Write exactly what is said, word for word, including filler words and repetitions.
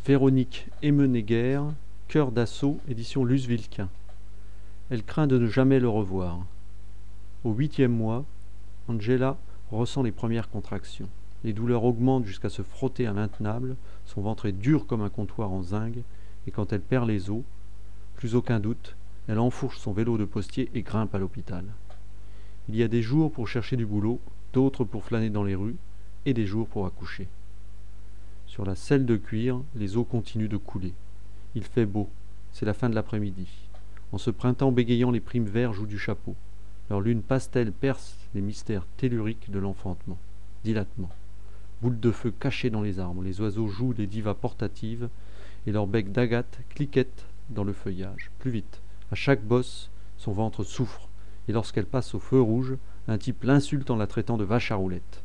Véronique Emenegger, Cœur d'assaut, édition Luce Vilquin. Elle craint de ne jamais le revoir. Au huitième mois, Angela ressent les premières contractions. Les douleurs augmentent jusqu'à se frotter à l'intenable, son ventre est dur comme un comptoir en zinc, et quand elle perd les os, plus aucun doute, elle enfourche son vélo de postier et grimpe à l'hôpital. Il y a des jours pour chercher du boulot, d'autres pour flâner dans les rues, et des jours pour accoucher. Sur la selle de cuir, les os continuent de couler. Il fait beau, c'est la fin de l'après-midi. En ce printemps bégayant, les primes verts jouent du chapeau. Leur lune pastel perce les mystères telluriques de l'enfantement. Dilatement. Boules de feu cachées dans les arbres, les oiseaux jouent des divas portatives, et leur bec d'agate cliquette dans le feuillage. Plus vite. À chaque bosse, son ventre souffre, et lorsqu'elle passe au feu rouge, un type l'insulte en la traitant de vache à roulettes.